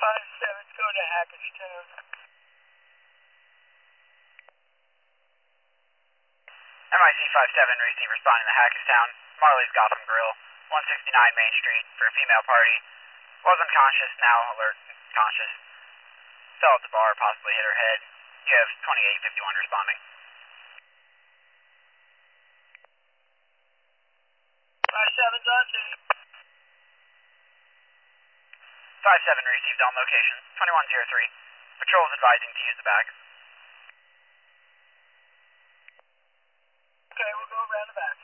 5-7, go to Hackettstown. MIC 5-7, receive responding to Hackettstown. Marley's Gotham Grill, 169 Main Street, for a female party. Was unconscious, now alert, conscious. Fell at the bar, possibly hit her head. You have 2851 responding. 5-7's on scene. 5-7, received on location, 2103. Patrol's advising to use the back. Okay, we'll go around the back.